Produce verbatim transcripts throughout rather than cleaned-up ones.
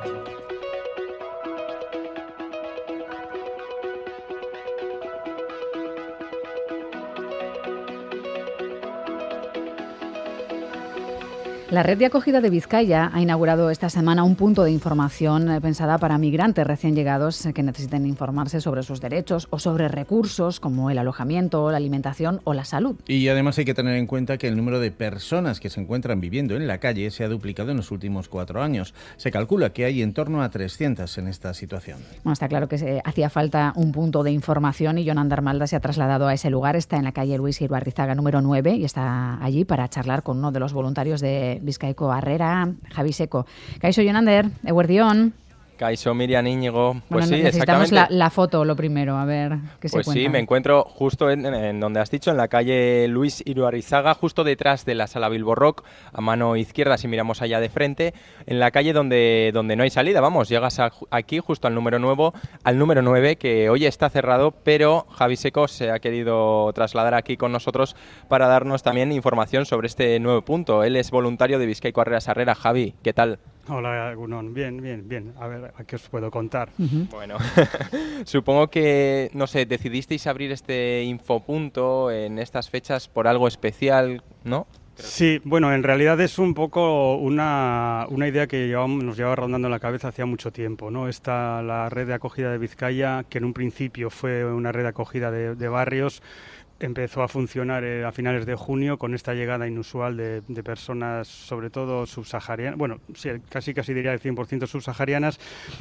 La red de acogida de Vizcaya ha inaugurado esta semana un punto de información pensada para migrantes recién llegados que necesiten informarse sobre sus derechos o sobre recursos como el alojamiento, la alimentación o la salud. Y además hay que tener en cuenta que el número de personas que se encuentran viviendo en la calle se ha duplicado en los últimos cuatro años. Se calcula que hay en torno a trescientas en esta situación. Bueno, está claro que se hacía falta un punto de información y Yolanda Armalda se ha trasladado a ese lugar. Está en la calle Luis Iruarrizaga número nueve y está allí para charlar con uno de los voluntarios de Bizkaiko Harrera, Javi Seco. Kaixo Jonander, eguerdión. Kaixo, Miriam, Íñigo. Pues bueno, sí, necesitamos exactamente. La, la foto lo primero, a ver qué se Pues cuenta. sí, me encuentro justo en, en donde has dicho, en la calle Luis Iruarrizaga, justo detrás de la Sala Bilbo Rock, a mano izquierda si miramos allá de frente, en la calle donde, donde no hay salida. Vamos, llegas a, aquí justo al número nuevo, al número nueve, que hoy está cerrado, pero Javi Seco se ha querido trasladar aquí con nosotros para darnos también información sobre este nuevo punto. Él es voluntario de Bizkaiko Harrera Sarrera. Javi, ¿qué tal? Hola, Gunón. Bien, bien, bien. A ver, ¿a qué os puedo contar? Uh-huh. Bueno, supongo que, no sé, decidisteis abrir este infopunto en estas fechas por algo especial, ¿no? Sí, bueno, en realidad es un poco una, una idea que llevamos, nos llevaba rondando en la cabeza hacía mucho tiempo, ¿no? Está la red de acogida de Vizcaya, que en un principio fue una red de acogida de, de barrios. Empezó a funcionar eh, a finales de junio con esta llegada inusual de, de personas, sobre todo subsaharianas, bueno, sí, casi casi diría el cien por ciento subsaharianas,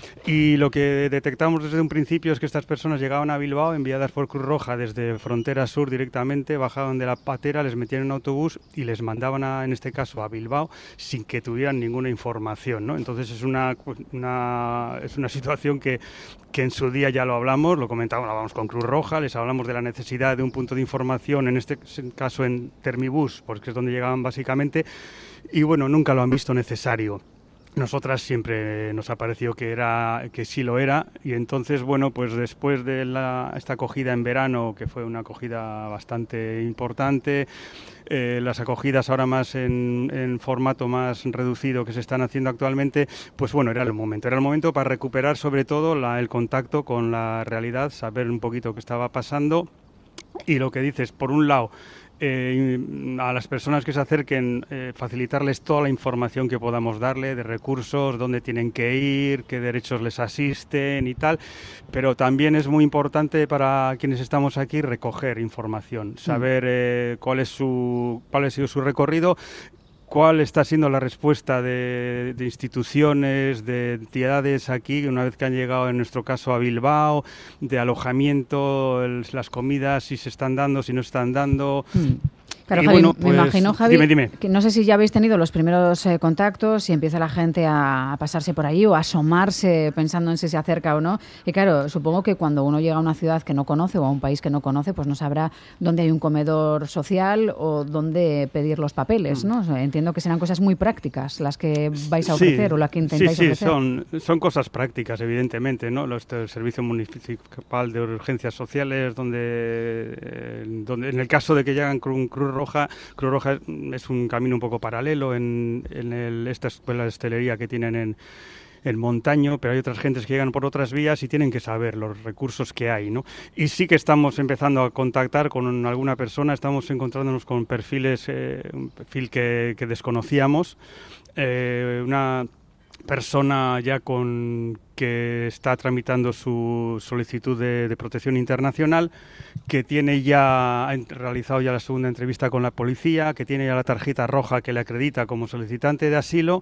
y lo que detectamos desde un principio es que estas personas llegaban a Bilbao enviadas por Cruz Roja desde Frontera Sur directamente, bajaban de la patera, les metían en un autobús y les mandaban, a, en este caso, a Bilbao sin que tuvieran ninguna información, ¿no? Entonces es una, una, es una situación que, que en su día ya lo hablamos, lo comentábamos, hablábamos con Cruz Roja, les hablamos de la necesidad de un punto de información, en este caso en Termibus, porque es donde llegaban básicamente, y bueno, nunca lo han visto necesario. Nosotras siempre nos ha parecido que era que sí lo era, y entonces, bueno, pues después de la, esta acogida en verano, que fue una acogida bastante importante, eh, las acogidas ahora más en, en formato más reducido que se están haciendo actualmente, pues bueno, era el momento, era el momento para recuperar sobre todo la, el contacto con la realidad, saber un poquito qué estaba pasando. Y lo que dices, por un lado, eh, a las personas que se acerquen, eh, facilitarles toda la información que podamos darle, de recursos, dónde tienen que ir, qué derechos les asisten y tal, pero también es muy importante para quienes estamos aquí recoger información, saber eh, cuál es su, cuál ha sido su recorrido, cuál está siendo la respuesta de, de instituciones, de entidades aquí, una vez que han llegado, en nuestro caso, a Bilbao, de alojamiento, el, las comidas, si se están dando, si no están dando. Mm. Claro, Y Javi, bueno, me pues, imagino, Javi, dime, dime. que no sé si ya habéis tenido los primeros eh, contactos, si empieza la gente a, a pasarse por allí o a asomarse pensando en si se acerca o no. Y claro, supongo que cuando uno llega a una ciudad que no conoce o a un país que no conoce, pues no sabrá dónde hay un comedor social o dónde pedir los papeles, ¿no? O sea, entiendo que serán cosas muy prácticas las que vais a ofrecer, sí, o las que intentáis sí, sí, ofrecer. Son, son cosas prácticas, evidentemente, ¿no? Los, el Servicio Municipal de Urgencias Sociales, donde, eh, donde en el caso de que llegan con Cruz Roja, Cruz Roja es un camino un poco paralelo en, en el, esta escuela de hostelería que tienen en, en Montaño, pero hay otras gentes que llegan por otras vías y tienen que saber los recursos que hay, ¿no? Y sí que estamos empezando a contactar con alguna persona, estamos encontrándonos con perfiles, eh, un perfil que, que desconocíamos, eh, una persona ya con que está tramitando su solicitud de, de protección internacional, que tiene ya ha realizado ya la segunda entrevista con la policía, que tiene ya la tarjeta roja que le acredita como solicitante de asilo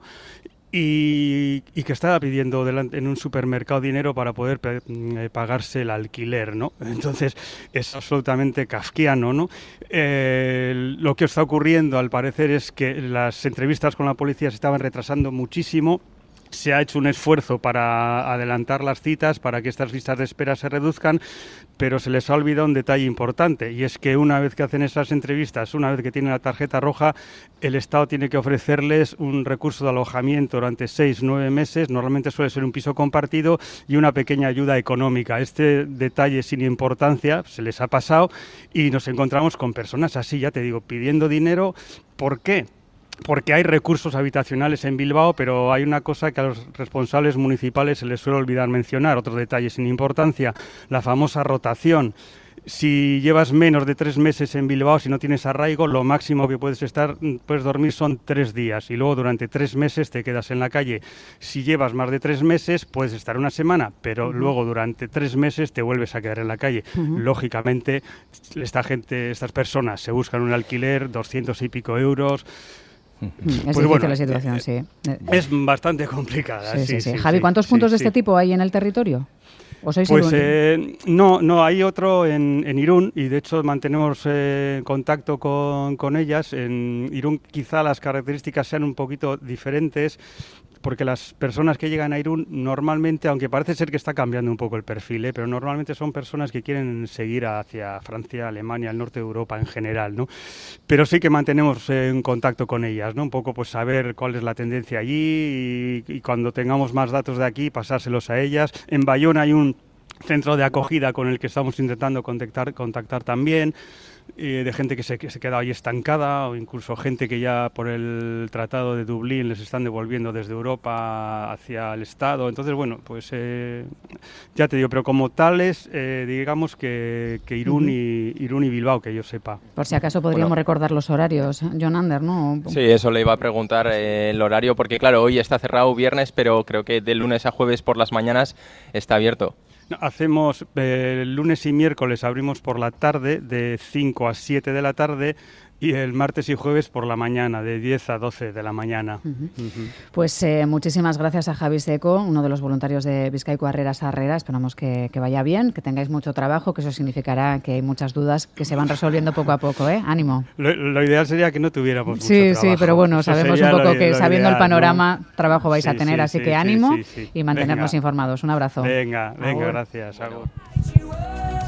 y, y que está pidiendo delante, en un supermercado dinero para poder eh, pagarse el alquiler, ¿no? Entonces es absolutamente kafkiano, ¿no? Eh, lo que está ocurriendo al parecer es que las entrevistas con la policía se estaban retrasando muchísimo. Se ha hecho un esfuerzo para adelantar las citas, para que estas listas de espera se reduzcan, pero se les ha olvidado un detalle importante, y es que una vez que hacen esas entrevistas, una vez que tienen la tarjeta roja, el Estado tiene que ofrecerles un recurso de alojamiento durante seis, nueve meses, normalmente suele ser un piso compartido, y una pequeña ayuda económica. Este detalle sin importancia se les ha pasado y nos encontramos con personas así, ya te digo, pidiendo dinero. ¿Por qué? porque hay recursos habitacionales en Bilbao, pero hay una cosa que a los responsables municipales se les suele olvidar mencionar, otro detalle sin importancia, la famosa rotación. Si llevas menos de tres meses en Bilbao, si no tienes arraigo, lo máximo que puedes estar, puedes dormir son tres días y luego durante tres meses te quedas en la calle. Si llevas más de tres meses, puedes estar una semana, pero uh-huh. luego durante tres meses te vuelves a quedar en la calle. Uh-huh. Lógicamente, esta gente, estas personas se buscan un alquiler, doscientos y pico euros. Es pues difícil bueno, la situación, sí. Es bastante complicada. Sí, sí, sí, sí. sí, Javi, ¿cuántos sí, puntos sí, de este sí. tipo hay en el territorio? ¿O sois pues eh, no, no, hay otro en, en Irún y de hecho mantenemos eh, contacto con, con ellas. En Irún quizá las características sean un poquito diferentes, porque las personas que llegan a Irún normalmente, aunque parece ser que está cambiando un poco el perfil, ¿eh? pero normalmente son personas que quieren seguir hacia Francia, Alemania, el norte de Europa en general, ¿no? Pero sí que mantenemos eh, en contacto con ellas, ¿no? Un poco pues saber cuál es la tendencia allí y, y cuando tengamos más datos de aquí pasárselos a ellas. En Bayona hay un centro de acogida con el que estamos intentando contactar, contactar también, eh, de gente que se, que se queda ahí estancada o incluso gente que ya por el Tratado de Dublín les están devolviendo desde Europa hacia el Estado. Entonces, bueno, pues eh, ya te digo, pero como tales, eh, digamos que, que Irún, uh-huh. y, Irún y Bilbao, que yo sepa. Por si acaso podríamos bueno. recordar los horarios, John Ander, ¿no? Sí, eso le iba a preguntar eh, el horario, porque claro, hoy está cerrado viernes, pero creo que de lunes a jueves por las mañanas está abierto. Hacemos eh, lunes y miércoles abrimos por la tarde de cinco a siete de la tarde y el martes y jueves por la mañana de diez a doce de la mañana. Uh-huh. Uh-huh. Pues eh, muchísimas gracias a Javi Seco, uno de los voluntarios de Bizkaiko Harreras Harrera. Esperamos que, que vaya bien, que tengáis mucho trabajo, que eso significará que hay muchas dudas que se van resolviendo poco a poco, ¿eh? Ánimo. Lo, lo ideal sería que no tuviéramos sí, mucho trabajo. Sí, pero bueno, eso sabemos un poco lo, que lo sabiendo ideal, el panorama, ¿no? Trabajo vais sí, a tener, sí, así sí, que ánimo sí, sí, sí. y mantenernos venga. informados. Un abrazo. Venga, venga, Agur. Gracias. Agur.